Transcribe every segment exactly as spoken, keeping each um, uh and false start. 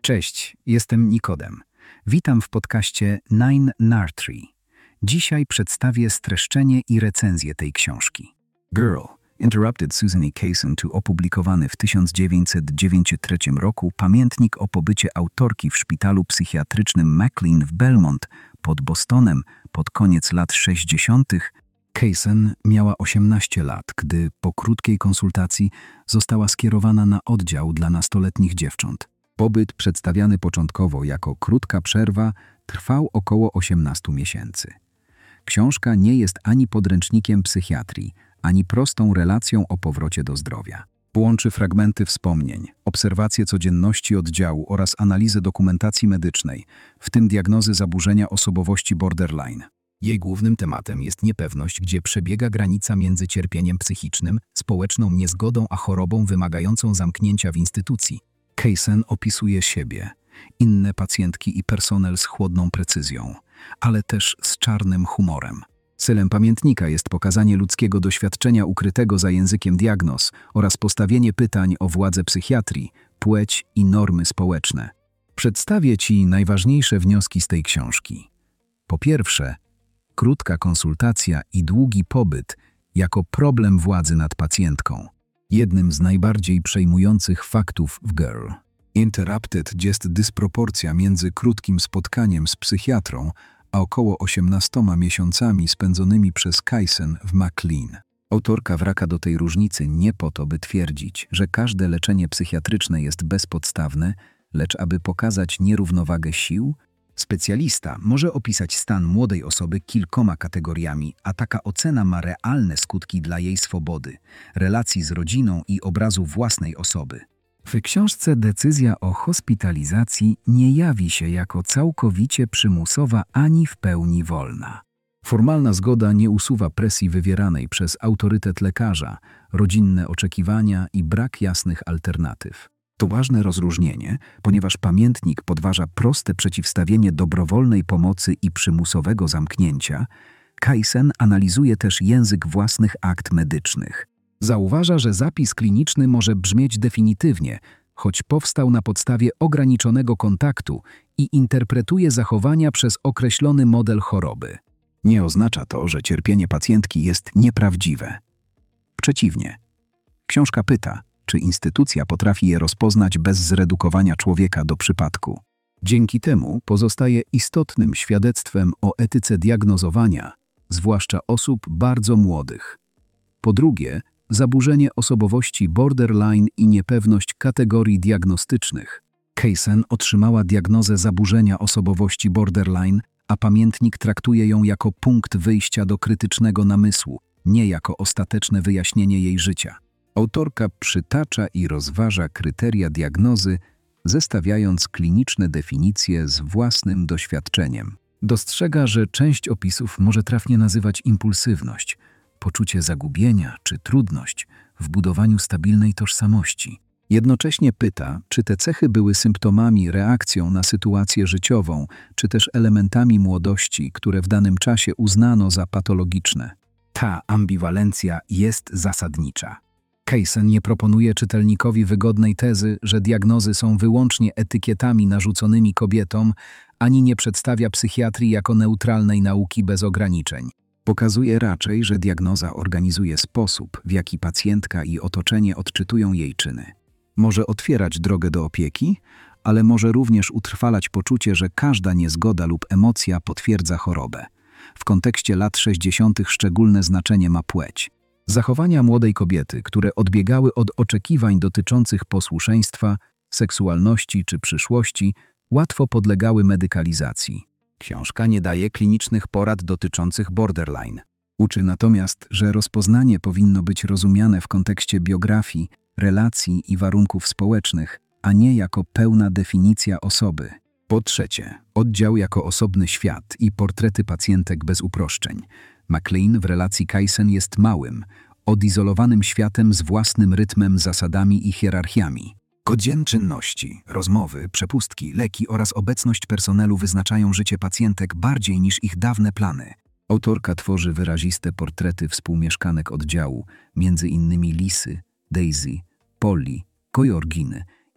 Cześć, jestem Nikodem. Witam w podcaście Nine Nartree. Dzisiaj przedstawię streszczenie i recenzję tej książki. Girl Interrupted Susan Kaysen to opublikowany w tysiąc dziewięćset dziewięćdziesiątym trzecim roku pamiętnik o pobycie autorki w szpitalu psychiatrycznym McLean w Belmont pod Bostonem pod koniec lat sześćdziesiątych. Kaysen miała osiemnaście lat, gdy po krótkiej konsultacji została skierowana na oddział dla nastoletnich dziewcząt. Pobyt, przedstawiany początkowo jako krótka przerwa, trwał około osiemnastu miesięcy. Książka nie jest ani podręcznikiem psychiatrii, ani prostą relacją o powrocie do zdrowia. Łączy fragmenty wspomnień, obserwacje codzienności oddziału oraz analizę dokumentacji medycznej, w tym diagnozy zaburzenia osobowości borderline. Jej głównym tematem jest niepewność, gdzie przebiega granica między cierpieniem psychicznym, społeczną niezgodą a chorobą wymagającą zamknięcia w instytucji. Kaysen opisuje siebie, inne pacjentki i personel z chłodną precyzją, ale też z czarnym humorem. Celem pamiętnika jest pokazanie ludzkiego doświadczenia ukrytego za językiem diagnoz oraz postawienie pytań o władzę psychiatrii, płeć i normy społeczne. Przedstawię Ci najważniejsze wnioski z tej książki. Po pierwsze, krótka konsultacja i długi pobyt jako problem władzy nad pacjentką. Jednym z najbardziej przejmujących faktów w Girl Interrupted jest dysproporcja między krótkim spotkaniem z psychiatrą a około osiemnastoma miesiącami spędzonymi przez Kaysen w McLean. Autorka wraca do tej różnicy nie po to, by twierdzić, że każde leczenie psychiatryczne jest bezpodstawne, lecz aby pokazać nierównowagę sił. Specjalista może opisać stan młodej osoby kilkoma kategoriami, a taka ocena ma realne skutki dla jej swobody, relacji z rodziną i obrazu własnej osoby. W książce decyzja o hospitalizacji nie jawi się jako całkowicie przymusowa ani w pełni wolna. Formalna zgoda nie usuwa presji wywieranej przez autorytet lekarza, rodzinne oczekiwania i brak jasnych alternatyw. To ważne rozróżnienie, ponieważ pamiętnik podważa proste przeciwstawienie dobrowolnej pomocy i przymusowego zamknięcia. Kaysen analizuje też język własnych akt medycznych. Zauważa, że zapis kliniczny może brzmieć definitywnie, choć powstał na podstawie ograniczonego kontaktu i interpretuje zachowania przez określony model choroby. Nie oznacza to, że cierpienie pacjentki jest nieprawdziwe. Przeciwnie. Książka pyta, czy instytucja potrafi je rozpoznać bez zredukowania człowieka do przypadku. Dzięki temu pozostaje istotnym świadectwem o etyce diagnozowania, zwłaszcza osób bardzo młodych. Po drugie, zaburzenie osobowości borderline i niepewność kategorii diagnostycznych. Kaysen otrzymała diagnozę zaburzenia osobowości borderline, a pamiętnik traktuje ją jako punkt wyjścia do krytycznego namysłu, nie jako ostateczne wyjaśnienie jej życia. Autorka przytacza i rozważa kryteria diagnozy, zestawiając kliniczne definicje z własnym doświadczeniem. Dostrzega, że część opisów może trafnie nazywać impulsywność, poczucie zagubienia czy trudność w budowaniu stabilnej tożsamości. Jednocześnie pyta, czy te cechy były symptomami, reakcją na sytuację życiową, czy też elementami młodości, które w danym czasie uznano za patologiczne. Ta ambiwalencja jest zasadnicza. Kaysen nie proponuje czytelnikowi wygodnej tezy, że diagnozy są wyłącznie etykietami narzuconymi kobietom, ani nie przedstawia psychiatrii jako neutralnej nauki bez ograniczeń. Pokazuje raczej, że diagnoza organizuje sposób, w jaki pacjentka i otoczenie odczytują jej czyny. Może otwierać drogę do opieki, ale może również utrwalać poczucie, że każda niezgoda lub emocja potwierdza chorobę. W kontekście lat sześćdziesiątych szczególne znaczenie ma płeć. Zachowania młodej kobiety, które odbiegały od oczekiwań dotyczących posłuszeństwa, seksualności czy przyszłości, łatwo podlegały medykalizacji. Książka nie daje klinicznych porad dotyczących borderline. Uczy natomiast, że rozpoznanie powinno być rozumiane w kontekście biografii, relacji i warunków społecznych, a nie jako pełna definicja osoby. Po trzecie, oddział jako osobny świat i portrety pacjentek bez uproszczeń. McLean w relacji Kaysen jest małym, odizolowanym światem z własnym rytmem, zasadami i hierarchiami. Godzien czynności, rozmowy, przepustki, leki oraz obecność personelu wyznaczają życie pacjentek bardziej niż ich dawne plany. Autorka tworzy wyraziste portrety współmieszkanek oddziału, między innymi Lisy, Daisy, Polly, Georginy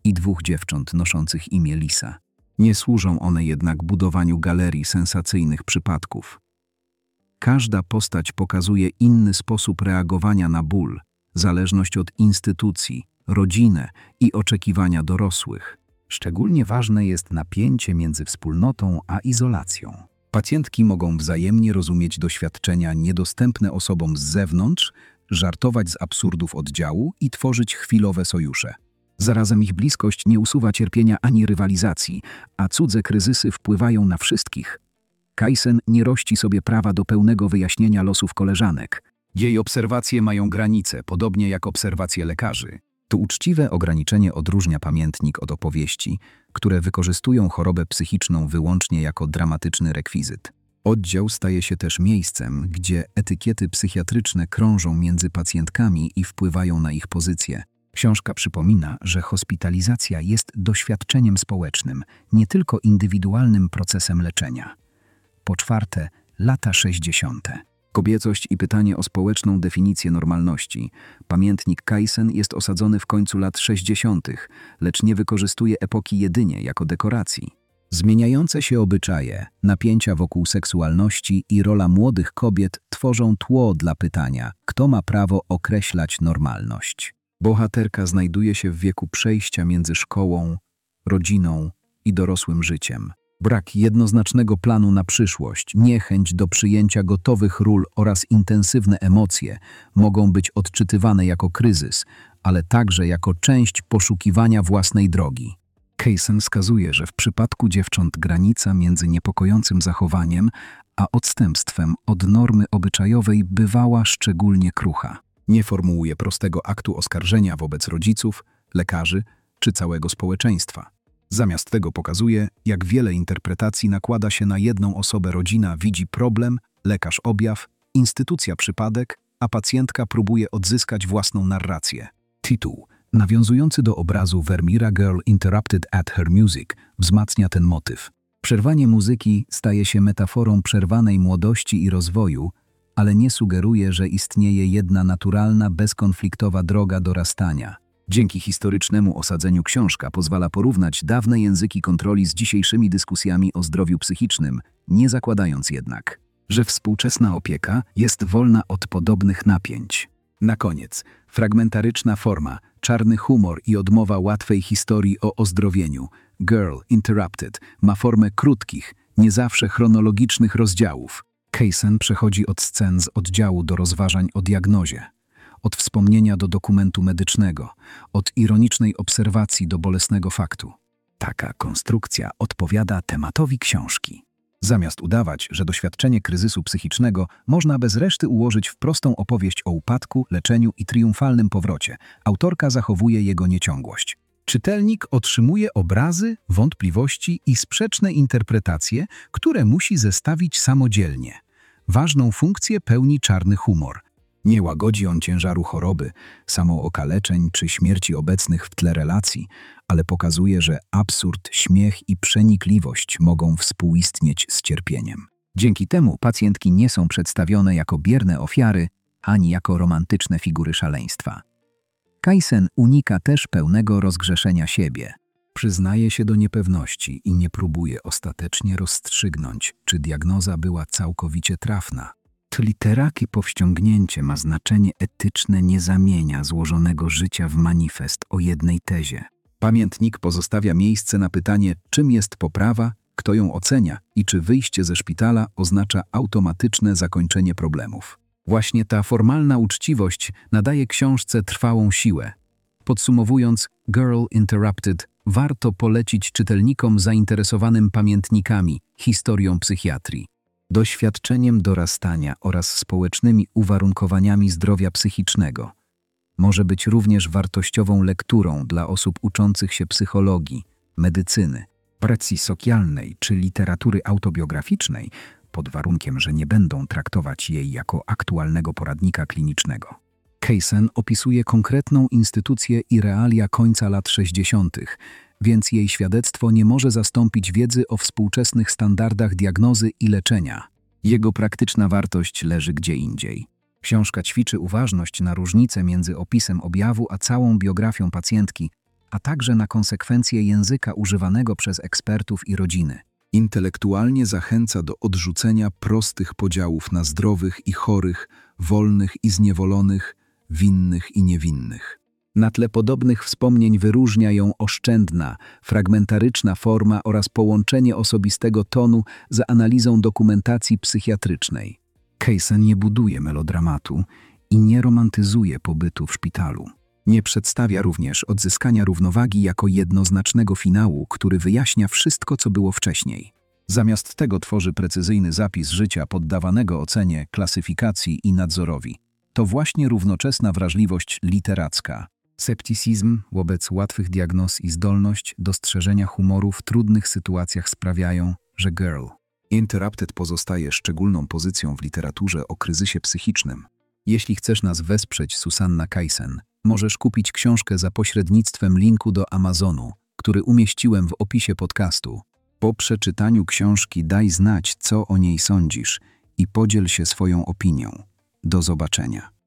i dwóch dziewcząt noszących imię Lisa. Nie służą one jednak budowaniu galerii sensacyjnych przypadków. Każda postać pokazuje inny sposób reagowania na ból, zależność od instytucji, rodzinę i oczekiwania dorosłych. Szczególnie ważne jest napięcie między wspólnotą a izolacją. Pacjentki mogą wzajemnie rozumieć doświadczenia niedostępne osobom z zewnątrz, żartować z absurdów oddziału i tworzyć chwilowe sojusze. Zarazem ich bliskość nie usuwa cierpienia ani rywalizacji, a cudze kryzysy wpływają na wszystkich. Kajsen nie rości sobie prawa do pełnego wyjaśnienia losów koleżanek. Jej obserwacje mają granice, podobnie jak obserwacje lekarzy. To uczciwe ograniczenie odróżnia pamiętnik od opowieści, które wykorzystują chorobę psychiczną wyłącznie jako dramatyczny rekwizyt. Oddział staje się też miejscem, gdzie etykiety psychiatryczne krążą między pacjentkami i wpływają na ich pozycję. Książka przypomina, że hospitalizacja jest doświadczeniem społecznym, nie tylko indywidualnym procesem leczenia. Po czwarte, lata sześćdziesiąte. Kobiecość i pytanie o społeczną definicję normalności. Pamiętnik Kajsen jest osadzony w końcu lat sześćdziesiątych, lecz nie wykorzystuje epoki jedynie jako dekoracji. Zmieniające się obyczaje, napięcia wokół seksualności i rola młodych kobiet tworzą tło dla pytania, kto ma prawo określać normalność. Bohaterka znajduje się w wieku przejścia między szkołą, rodziną i dorosłym życiem. Brak jednoznacznego planu na przyszłość, niechęć do przyjęcia gotowych ról oraz intensywne emocje mogą być odczytywane jako kryzys, ale także jako część poszukiwania własnej drogi. Kajsen wskazuje, że w przypadku dziewcząt granica między niepokojącym zachowaniem a odstępstwem od normy obyczajowej bywała szczególnie krucha. Nie formułuje prostego aktu oskarżenia wobec rodziców, lekarzy czy całego społeczeństwa. Zamiast tego pokazuje, jak wiele interpretacji nakłada się na jedną osobę. Rodzina widzi problem, lekarz objaw, instytucja przypadek, a pacjentka próbuje odzyskać własną narrację. Tytuł, nawiązujący do obrazu Vermeera Girl Interrupted at Her Music, wzmacnia ten motyw. Przerwanie muzyki staje się metaforą przerwanej młodości i rozwoju, ale nie sugeruje, że istnieje jedna naturalna, bezkonfliktowa droga dorastania. Dzięki historycznemu osadzeniu książka pozwala porównać dawne języki kontroli z dzisiejszymi dyskusjami o zdrowiu psychicznym, nie zakładając jednak, że współczesna opieka jest wolna od podobnych napięć. Na koniec, fragmentaryczna forma, czarny humor i odmowa łatwej historii o ozdrowieniu, Girl Interrupted, ma formę krótkich, nie zawsze chronologicznych rozdziałów. Kajsen przechodzi od scen z oddziału do rozważań o diagnozie, od wspomnienia do dokumentu medycznego, od ironicznej obserwacji do bolesnego faktu. Taka konstrukcja odpowiada tematowi książki. Zamiast udawać, że doświadczenie kryzysu psychicznego można bez reszty ułożyć w prostą opowieść o upadku, leczeniu i triumfalnym powrocie, autorka zachowuje jego nieciągłość. Czytelnik otrzymuje obrazy, wątpliwości i sprzeczne interpretacje, które musi zestawić samodzielnie. Ważną funkcję pełni czarny humor. Nie łagodzi on ciężaru choroby, samookaleczeń czy śmierci obecnych w tle relacji, ale pokazuje, że absurd, śmiech i przenikliwość mogą współistnieć z cierpieniem. Dzięki temu pacjentki nie są przedstawione jako bierne ofiary, ani jako romantyczne figury szaleństwa. Kajsen unika też pełnego rozgrzeszenia siebie. Przyznaje się do niepewności i nie próbuje ostatecznie rozstrzygnąć, czy diagnoza była całkowicie trafna. To literakie powściągnięcie ma znaczenie etyczne, nie zamienia złożonego życia w manifest o jednej tezie. Pamiętnik pozostawia miejsce na pytanie, czym jest poprawa, kto ją ocenia i czy wyjście ze szpitala oznacza automatyczne zakończenie problemów. Właśnie ta formalna uczciwość nadaje książce trwałą siłę. Podsumowując, Girl Interrupted warto polecić czytelnikom zainteresowanym pamiętnikami, historią psychiatrii, doświadczeniem dorastania oraz społecznymi uwarunkowaniami zdrowia psychicznego. Może być również wartościową lekturą dla osób uczących się psychologii, medycyny, pracy socjalnej czy literatury autobiograficznej, pod warunkiem, że nie będą traktować jej jako aktualnego poradnika klinicznego. Kajsen opisuje konkretną instytucję i realia końca lat sześćdziesiątych, więc jej świadectwo nie może zastąpić wiedzy o współczesnych standardach diagnozy i leczenia. Jego praktyczna wartość leży gdzie indziej. Książka ćwiczy uważność na różnicę między opisem objawu a całą biografią pacjentki, a także na konsekwencje języka używanego przez ekspertów i rodziny. Intelektualnie zachęca do odrzucenia prostych podziałów na zdrowych i chorych, wolnych i zniewolonych, winnych i niewinnych. Na tle podobnych wspomnień wyróżnia ją oszczędna, fragmentaryczna forma oraz połączenie osobistego tonu z analizą dokumentacji psychiatrycznej. Kaysen nie buduje melodramatu i nie romantyzuje pobytu w szpitalu. Nie przedstawia również odzyskania równowagi jako jednoznacznego finału, który wyjaśnia wszystko, co było wcześniej. Zamiast tego tworzy precyzyjny zapis życia poddawanego ocenie, klasyfikacji i nadzorowi. To właśnie równoczesna wrażliwość literacka, sceptycyzm wobec łatwych diagnoz i zdolność dostrzeżenia humoru w trudnych sytuacjach sprawiają, że Girl Interrupted pozostaje szczególną pozycją w literaturze o kryzysie psychicznym. Jeśli chcesz nas wesprzeć, Susanna Kaysen, możesz kupić książkę za pośrednictwem linku do Amazonu, który umieściłem w opisie podcastu. Po przeczytaniu książki daj znać, co o niej sądzisz i podziel się swoją opinią. Do zobaczenia.